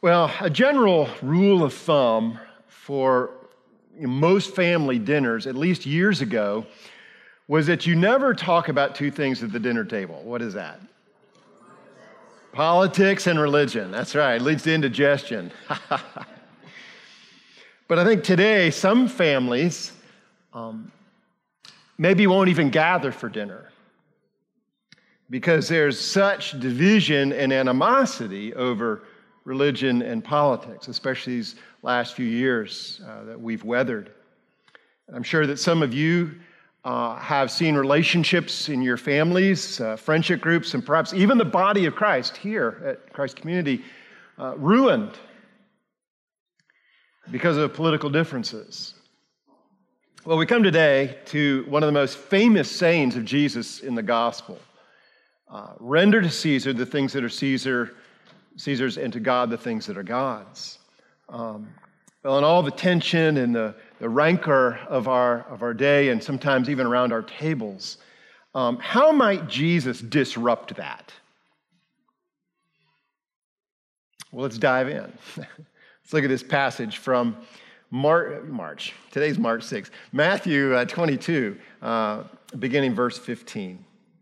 Well, a general rule of thumb for most family dinners, at least years ago, was that you never talk about two things at the dinner table. What is that? Politics and religion. That's right. It leads to indigestion. But I think today, some families maybe won't even gather for dinner because there's such division and animosity over religion and politics, especially these last few years that we've weathered. I'm sure that some of you have seen relationships in your families, friendship groups, and perhaps even the body of Christ here at Christ Community ruined because of political differences. Well, we come today to one of the most famous sayings of Jesus in the gospel. Render to Caesar the things that are Caesar's, and to God the things that are God's. Well, in all the tension and the rancor of our day, and sometimes even around our tables, how might Jesus disrupt that? Well, let's dive in. Let's look at this passage from March. Today's March 6th. Matthew 22, beginning verse 15.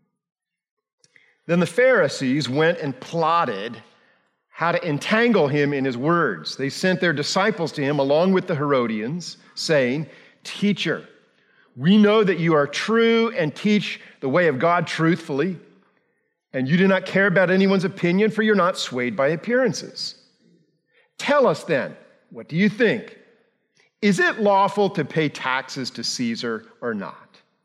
Then the Pharisees went and plotted how to entangle him in his words. They sent their disciples to him along with the Herodians, saying, "Teacher, we know that you are true and teach the way of God truthfully, and you do not care about anyone's opinion, for you're not swayed by appearances. Tell us then, what do you think? Is it lawful to pay taxes to Caesar or not?"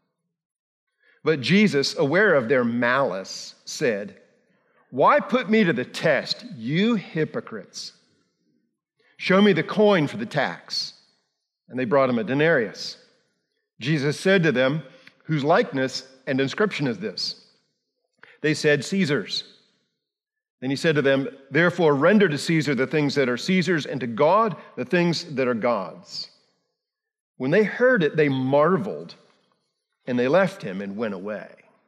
But Jesus, aware of their malice, said, "Why put me to the test, you hypocrites? Show me the coin for the tax." And they brought him a denarius. Jesus said to them, "Whose likeness and inscription is this?" They said, "Caesar's." Then he said to them, "Therefore render to Caesar the things that are Caesar's, and to God the things that are God's." When they heard it, they marveled, and they left him and went away.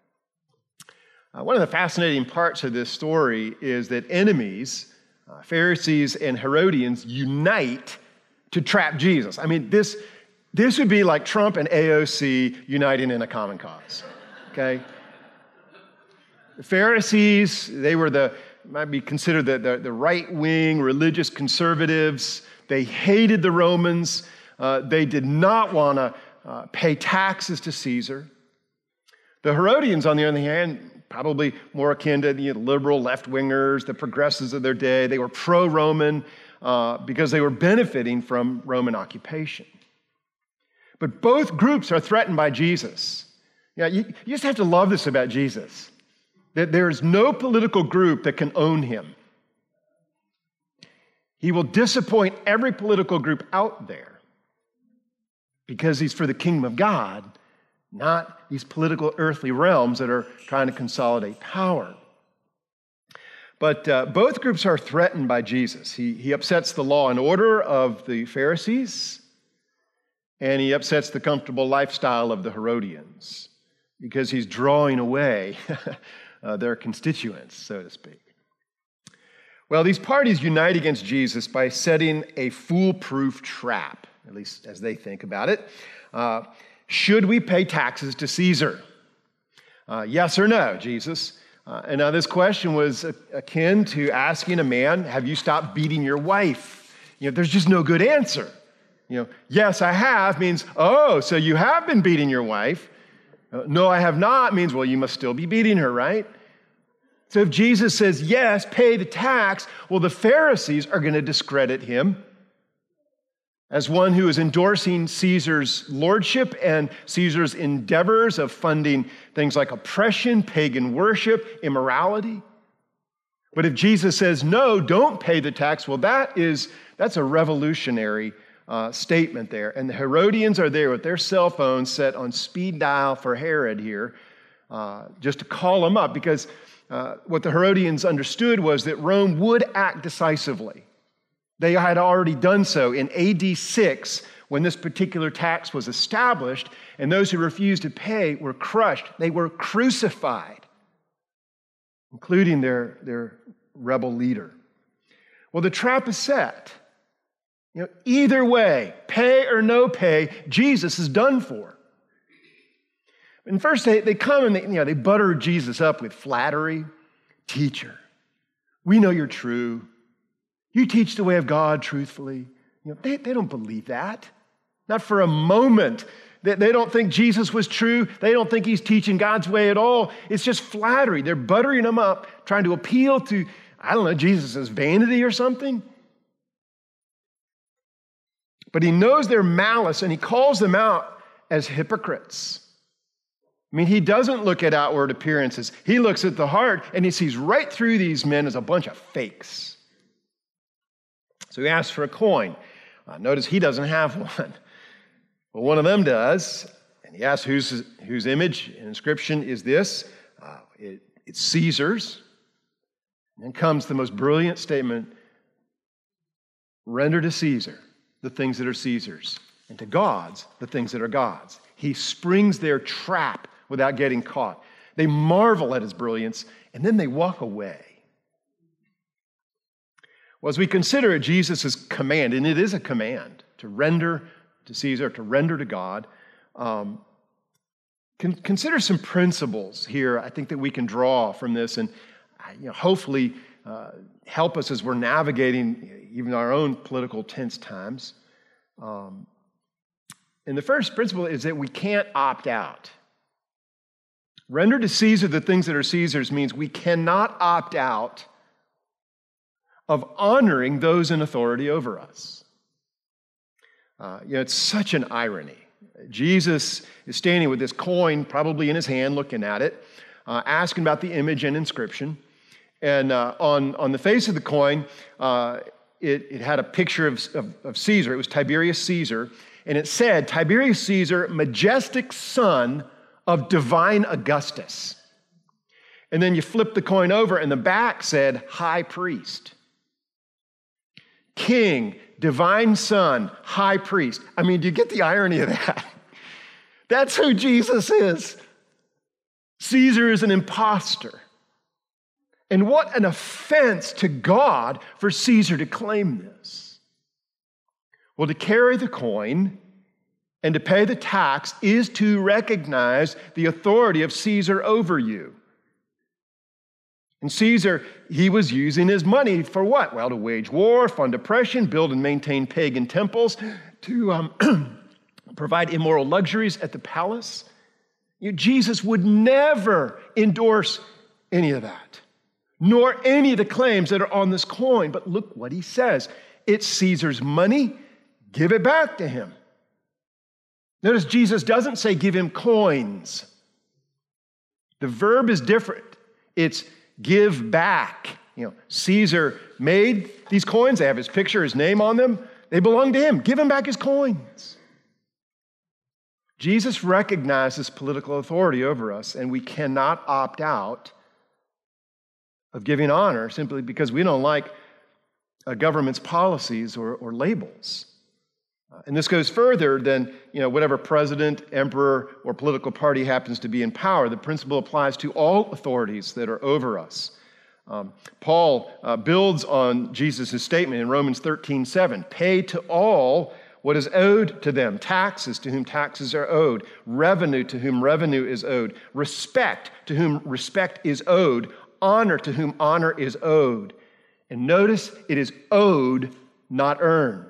One of the fascinating parts of this story is that enemies, Pharisees and Herodians, unite to trap Jesus. I mean, this would be like Trump and AOC uniting in a common cause, okay? The Pharisees, they were might be considered the right-wing religious conservatives. They hated the Romans. They did not want to pay taxes to Caesar. The Herodians, on the other hand, probably more akin to the liberal left-wingers, the progressives of their day. They were pro-Roman because they were benefiting from Roman occupation. But both groups are threatened by Jesus. You just have to love this about Jesus, that there is no political group that can own him. He will disappoint every political group out there because he's for the kingdom of God, not these political earthly realms that are trying to consolidate power. But both groups are threatened by Jesus. He upsets the law and order of the Pharisees, and he upsets the comfortable lifestyle of the Herodians because he's drawing away their constituents, so to speak. Well, these parties unite against Jesus by setting a foolproof trap, at least as they think about it. Should we pay taxes to Caesar? Yes or no, Jesus? And now this question was akin to asking a man, have you stopped beating your wife? There's just no good answer. Yes, I have means, oh, so you have been beating your wife. No, I have not means, well, you must still be beating her, right? So if Jesus says, yes, pay the tax, well, the Pharisees are going to discredit him as one who is endorsing Caesar's lordship and Caesar's endeavors of funding things like oppression, pagan worship, immorality. But if Jesus says, no, don't pay the tax, well, that's a revolutionary statement there. And the Herodians are there with their cell phones set on speed dial for Herod here, just to call him up, because what the Herodians understood was that Rome would act decisively. They had already done so in AD 6 when this particular tax was established, and those who refused to pay were crushed. They were crucified, including their rebel leader. Well, the trap is set. Either way, pay or no pay, Jesus is done for. And first they come and they butter Jesus up with flattery. Teacher, we know you're true. You teach the way of God truthfully. They don't believe that. Not for a moment. They don't think Jesus was true. They don't think he's teaching God's way at all. It's just flattery. They're buttering him up, trying to appeal to, Jesus' vanity or something. But he knows their malice, and he calls them out as hypocrites. He doesn't look at outward appearances. He looks at the heart, and he sees right through these men as a bunch of fakes. So he asks for a coin. Notice he doesn't have one. Well, one of them does, and he asks whose image and inscription is this. It's Caesar's. And then comes the most brilliant statement, render to Caesar the things that are Caesar's, and to God's the things that are God's. He springs their trap without getting caught. They marvel at his brilliance, and then they walk away. Well, as we consider Jesus' command, and it is a command to render to Caesar, to render to God, consider some principles here, I think, that we can draw from this and hopefully help us as we're navigating even our own political tense times. And the first principle is that we can't opt out. Render to Caesar the things that are Caesar's means we cannot opt out of honoring those in authority over us. It's such an irony. Jesus is standing with this coin probably in his hand, looking at it, asking about the image and inscription. And on the face of the coin, it had a picture of Caesar. It was Tiberius Caesar. And it said, Tiberius Caesar, majestic son of divine Augustus. And then you flip the coin over, and the back said, high priest. King, divine son, high priest. Do you get the irony of that? That's who Jesus is. Caesar is an imposter. And what an offense to God for Caesar to claim this. Well, to carry the coin and to pay the tax is to recognize the authority of Caesar over you. And Caesar, he was using his money for what? Well, to wage war, fund oppression, build and maintain pagan temples, to provide immoral luxuries at the palace. Jesus would never endorse any of that, nor any of the claims that are on this coin. But look what he says. It's Caesar's money. Give it back to him. Notice Jesus doesn't say give him coins. The verb is different. It's give back. Caesar made these coins. They have his picture, his name on them. They belong to him. Give him back his coins. Jesus recognizes political authority over us, and we cannot opt out of giving honor simply because we don't like a government's policies or labels. And this goes further than whatever president, emperor, or political party happens to be in power. The principle applies to all authorities that are over us. Paul builds on Jesus' statement in Romans 13:7. Pay to all what is owed to them. Taxes to whom taxes are owed. Revenue to whom revenue is owed. Respect to whom respect is owed. Honor to whom honor is owed. And notice it is owed, not earned.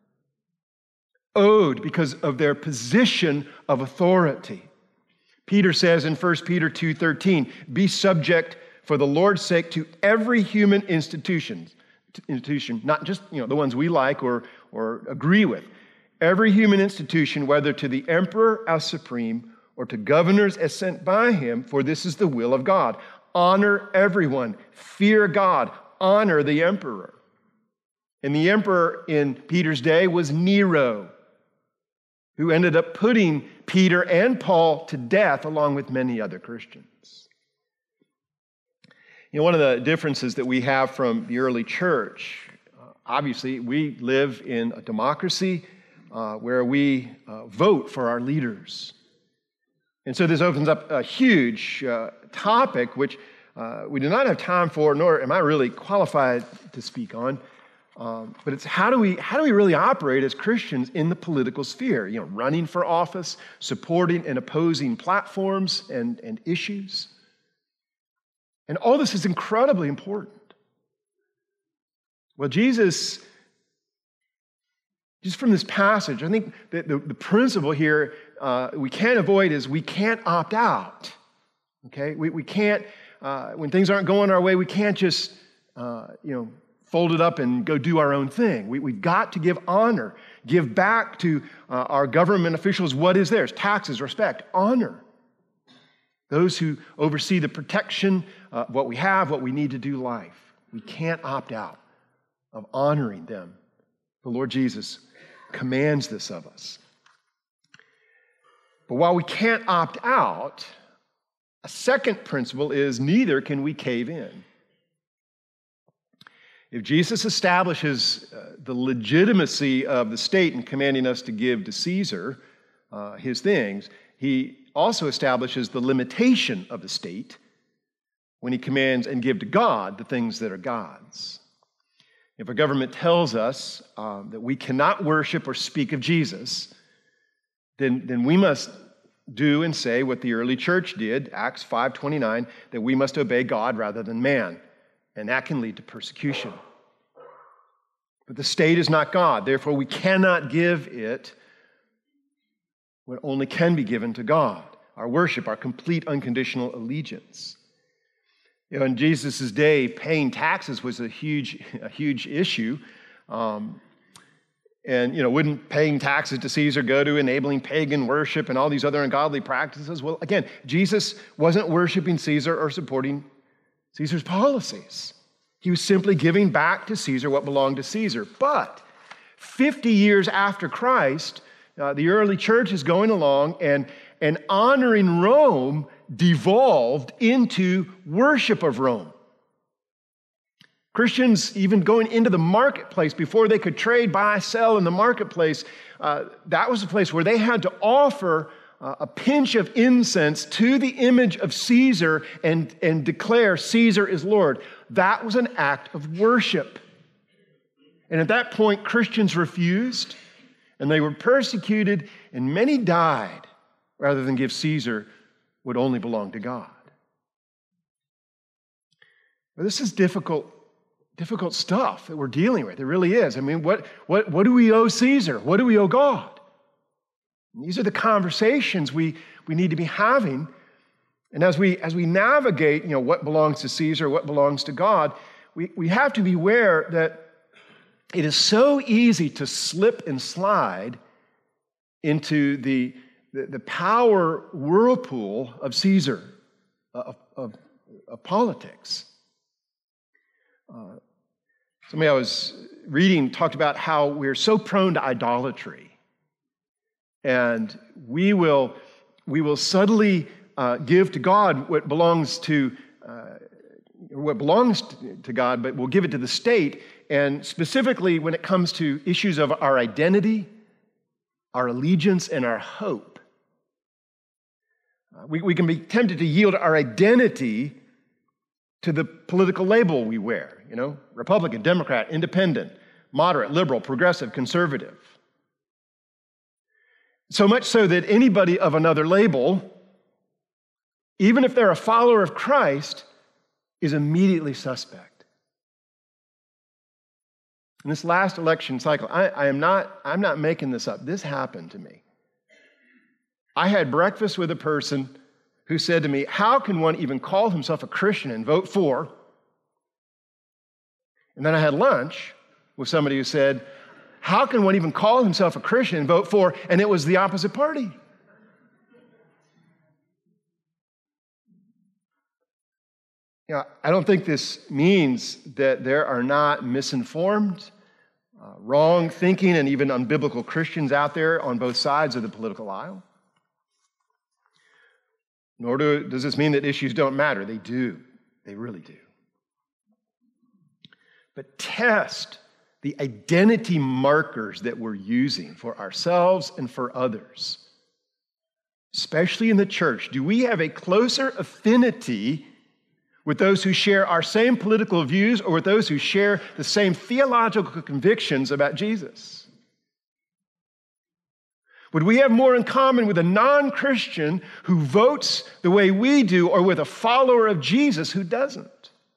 Owed because of their position of authority. Peter says in 1 Peter 2:13, be subject for the Lord's sake to every human institution, not just the ones we like or agree with. Every human institution, whether to the emperor as supreme or to governors as sent by him, for this is the will of God. Honor everyone, fear God, honor the emperor. And the emperor in Peter's day was Nero, who ended up putting Peter and Paul to death along with many other Christians. One of the differences that we have from the early church, obviously we live in a democracy where we vote for our leaders. And so this opens up a huge topic which we do not have time for, nor am I really qualified to speak on. But it's how do we really operate as Christians in the political sphere? Running for office, supporting and opposing platforms and issues. And all this is incredibly important. Well, Jesus, just from this passage, I think that the principle here we can't avoid is we can't opt out. Okay, we can't when things aren't going our way, we can't just fold it up and go do our own thing. We've got to give honor, give back to our government officials what is theirs: taxes, respect, honor. Those who oversee the protection of what we have, what we need to do life. We can't opt out of honoring them. The Lord Jesus commands this of us. But while we can't opt out, a second principle is neither can we cave in. If Jesus establishes the legitimacy of the state in commanding us to give to Caesar his things, he also establishes the limitation of the state when he commands and give to God the things that are God's. If a government tells us that we cannot worship or speak of Jesus, then we must do and say what the early church did, Acts 5:29, that we must obey God rather than man, and that can lead to persecution. But the state is not God, therefore we cannot give it what only can be given to God: our worship, our complete unconditional allegiance. In Jesus' day, paying taxes was a huge issue. Wouldn't paying taxes to Caesar go to enabling pagan worship and all these other ungodly practices? Well, again, Jesus wasn't worshiping Caesar or supporting Caesar's policies. He was simply giving back to Caesar what belonged to Caesar. But 50 years after Christ, the early church is going along and honoring Rome devolved into worship of Rome. Christians even going into the marketplace before they could trade, buy, sell in the marketplace, that was a place where they had to offer a pinch of incense to the image of Caesar and declare Caesar is Lord. That was an act of worship. And at that point, Christians refused, and they were persecuted, and many died rather than give Caesar what only belonged to God. But this is difficult stuff that we're dealing with. It really is. I mean, what do we owe Caesar? What do we owe God? And these are the conversations we need to be having. And as we navigate, what belongs to Caesar, what belongs to God, we have to be aware that it is so easy to slip and slide into the power whirlpool of Caesar, of politics. Somebody I was reading talked about how we're so prone to idolatry. And we will subtly give to God what belongs to God, but we'll give it to the state. And specifically when it comes to issues of our identity, our allegiance, and our hope, we can be tempted to yield our identity to the political label we wear, Republican, Democrat, Independent, moderate, liberal, progressive, conservative. So much so that anybody of another label, even if they're a follower of Christ, is immediately suspect. In this last election cycle, I'm not making this up. This happened to me. I had breakfast with a person who said to me, how can one even call himself a Christian and vote for? And then I had lunch with somebody who said, how can one even call himself a Christian and vote for? And it was the opposite party. I don't think this means that there are not misinformed, wrong thinking, and even unbiblical Christians out there on both sides of the political aisle. Nor does this mean that issues don't matter. They do. They really do. But test the identity markers that we're using for ourselves and for others, especially in the church. Do we have a closer affinity with those who share our same political views or with those who share the same theological convictions about Jesus? Would we have more in common with a non-Christian who votes the way we do or with a follower of Jesus who doesn't?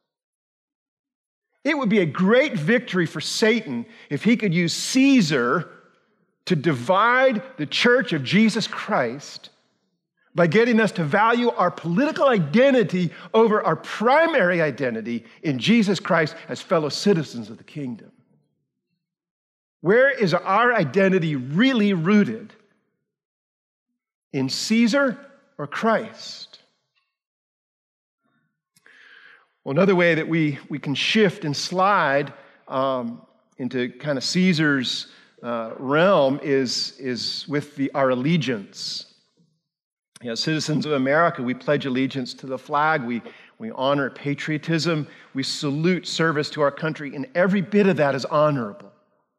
It would be a great victory for Satan if he could use Caesar to divide the church of Jesus Christ by getting us to value our political identity over our primary identity in Jesus Christ as fellow citizens of the kingdom. Where is our identity really rooted? In Caesar or Christ? Well, another way that we can shift and slide into kind of Caesar's realm is with our allegiance. You know, citizens of America, we pledge allegiance to the flag. We honor patriotism. We salute service to our country, and every bit of that is honorable.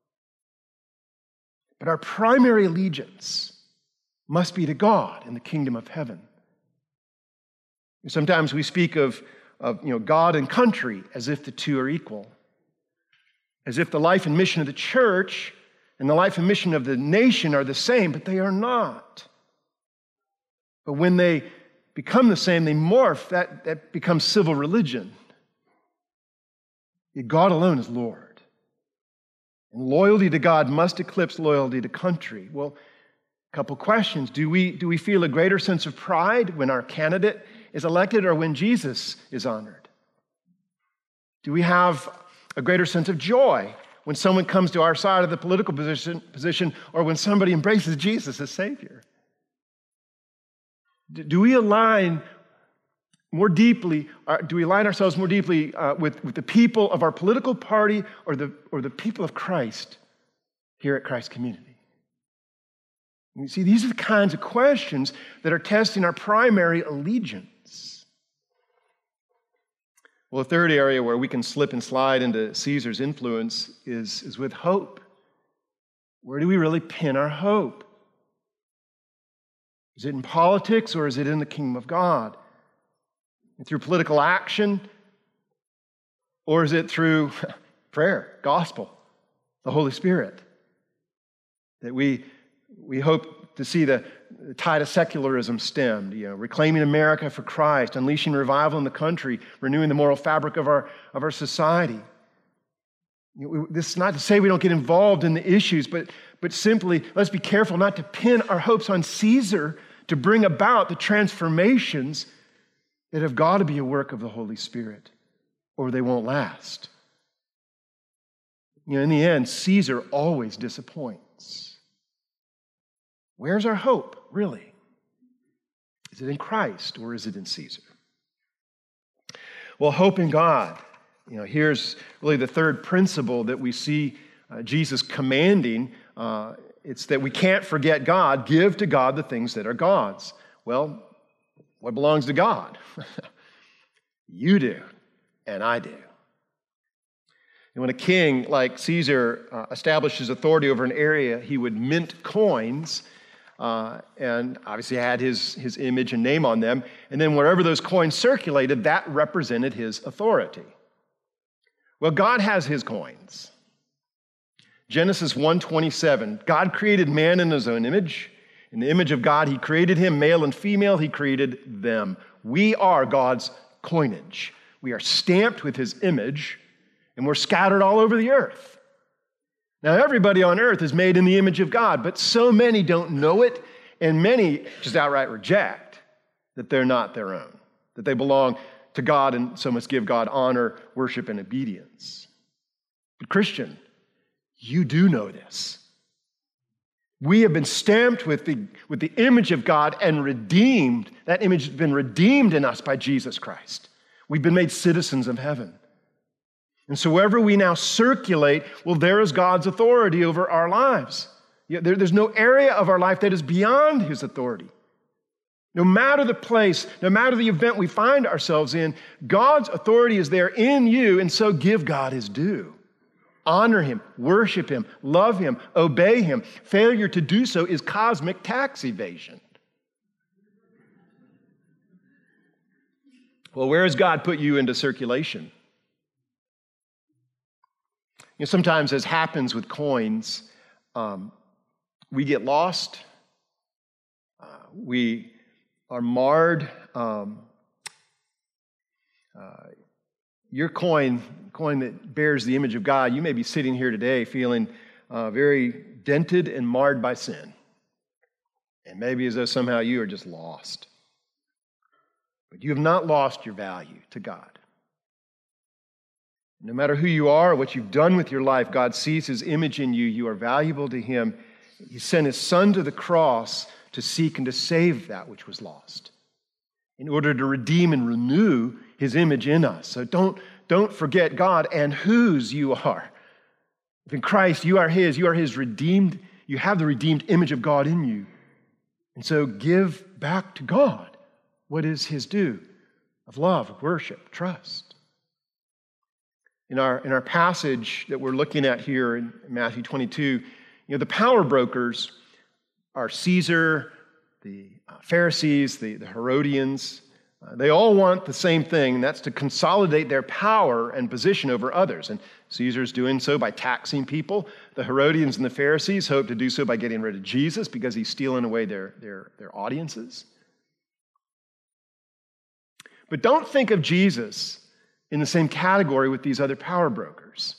But our primary allegiance must be to God and the kingdom of heaven. Sometimes we speak of God and country as if the two are equal, as if the life and mission of the church and the life and mission of the nation are the same, but they are not. But when they become the same, they morph. That becomes civil religion. Yet God alone is Lord. And loyalty to God must eclipse loyalty to country. Well, a couple questions. Do we feel a greater sense of pride when our candidate is elected or when Jesus is honored? Do we have a greater sense of joy when someone comes to our side of the political position or when somebody embraces Jesus as Savior? Do we align more deeply? Do we align ourselves more deeply with the people of our political party or the people of Christ here at Christ Community? You see, these are the kinds of questions that are testing our primary allegiance. Well, a third area where we can slip and slide into Caesar's influence is with hope. Where do we really pin our hope? Is it in politics or is it in the kingdom of God? Through political action? Or is it through prayer, gospel, the Holy Spirit? That we hope to see the tide of secularism stemmed, reclaiming America for Christ, unleashing revival in the country, renewing the moral fabric of our society. This is not to say we don't get involved in the issues, but simply let's be careful not to pin our hopes on Caesar to bring about the transformations that have got to be a work of the Holy Spirit, or they won't last. In the end, Caesar always disappoints. Where's our hope, really? Is it in Christ or is it in Caesar? Well, hope in God. Here's really the third principle that we see Jesus commanding. It's that we can't forget God. Give to God the things that are God's. Well, what belongs to God? You do, and I do. And when a king like Caesar establishes authority over an area, he would mint coins, and obviously had his image and name on them. And then wherever those coins circulated, that represented his authority. Well, God has his coins. Genesis 1:27, God created man in his own image. In the image of God, he created him, male and female, he created them. We are God's coinage. We are stamped with his image, and we're scattered all over the earth. Now, everybody on earth is made in the image of God, but so many don't know it, and many just outright reject that they're not their own, that they belong to God and so must give God honor, worship, and obedience. But Christian, you do know this. We have been stamped with the image of God and redeemed. That image has been redeemed in us by Jesus Christ. We've been made citizens of heaven. And so wherever we now circulate, well, there is God's authority over our lives. There's no area of our life that is beyond his authority. No matter the place, no matter the event we find ourselves in, God's authority is there in you, and so give God his due. Honor him, worship him, love him, obey him. Failure to do so is cosmic tax evasion. Well, where has God put you into circulation? Sometimes, as happens with coins, we get lost. We are marred. Your coin that bears the image of God, you may be sitting here today feeling very dented and marred by sin. And maybe as though somehow you are just lost. But you have not lost your value to God. No matter who you are or what you've done with your life, God sees His image in you. You are valuable to Him. He sent His Son to the cross to seek and to save that which was lost, in order to redeem and renew His image in us. So don't forget God and whose you are. If in Christ you are His redeemed, you have the redeemed image of God in you. And so give back to God what is His due of love, of worship, trust. In our passage that we're looking at here in Matthew 22, the power brokers are Caesar, the Pharisees, the Herodians. They all want the same thing, and that's to consolidate their power and position over others. And Caesar's doing so by taxing people. The Herodians and the Pharisees hope to do so by getting rid of Jesus because he's stealing away their audiences. But don't think of Jesus in the same category with these other power brokers.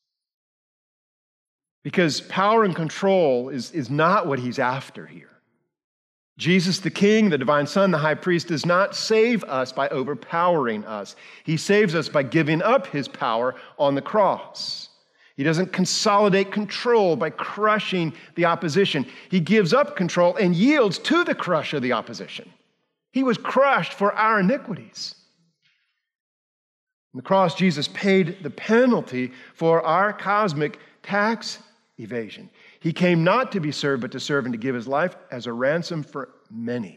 Because power and control is not what he's after here. Jesus the King, the divine Son, the high priest, does not save us by overpowering us. He saves us by giving up his power on the cross. He doesn't consolidate control by crushing the opposition. He gives up control and yields to the crush of the opposition. He was crushed for our iniquities. On the cross, Jesus paid the penalty for our cosmic tax evasion. He came not to be served, but to serve and to give his life as a ransom for many.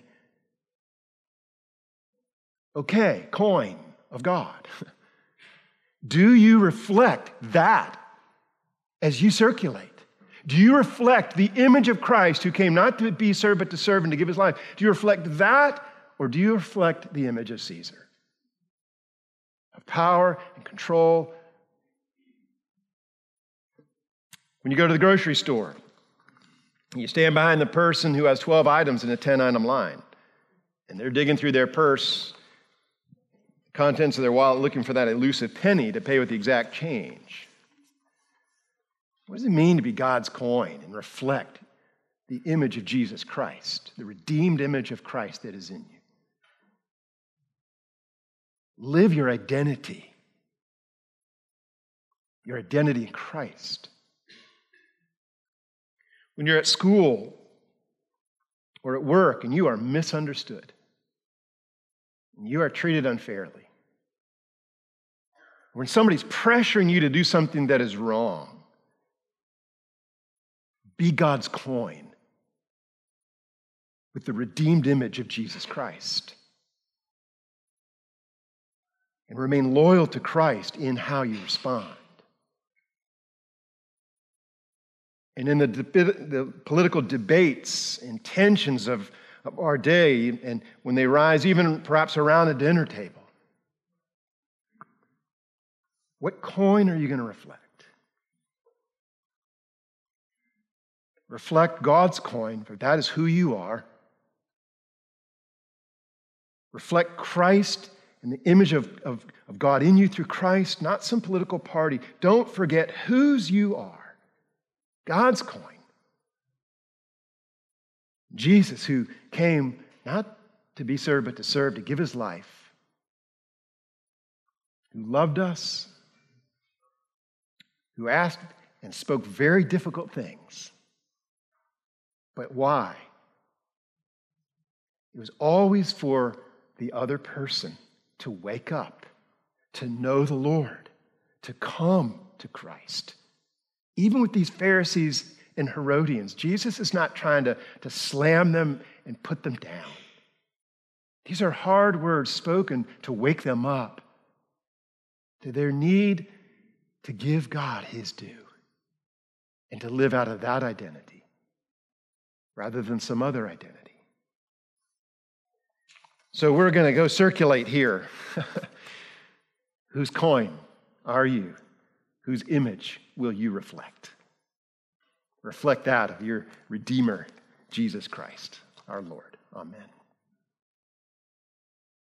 Okay, coin of God. Do you reflect that as you circulate? Do you reflect the image of Christ who came not to be served, but to serve and to give his life? Do you reflect that, or do you reflect the image of Caesar? Of power and control. When you go to the grocery store, you stand behind the person who has 12 items in a 10-item line, and they're digging through their purse, the contents of their wallet, looking for that elusive penny to pay with the exact change. What does it mean to be God's coin and reflect the image of Jesus Christ, the redeemed image of Christ that is in you? Live your identity in Christ. When you're at school or at work and you are misunderstood, and you are treated unfairly, when somebody's pressuring you to do something that is wrong, be God's coin with the redeemed image of Jesus Christ. And remain loyal to Christ in how you respond. And in the political debates and tensions of our day, and when they rise even perhaps around a dinner table, what coin are you going to reflect? Reflect God's coin, for that is who you are. Reflect Christ and the image of God in you through Christ, not some political party. Don't forget whose you are. God's coin. Jesus, who came not to be served, but to serve, to give his life. Who loved us. Who asked and spoke very difficult things. But why? It was always for the other person to wake up, to know the Lord, to come to Christ. Even with these Pharisees and Herodians, Jesus is not trying to slam them and put them down. These are hard words spoken to wake them up to their need to give God his due and to live out of that identity rather than some other identity. So we're going to go circulate here. Whose coin are you? Whose image will you reflect? Reflect that of your Redeemer, Jesus Christ, our Lord. Amen.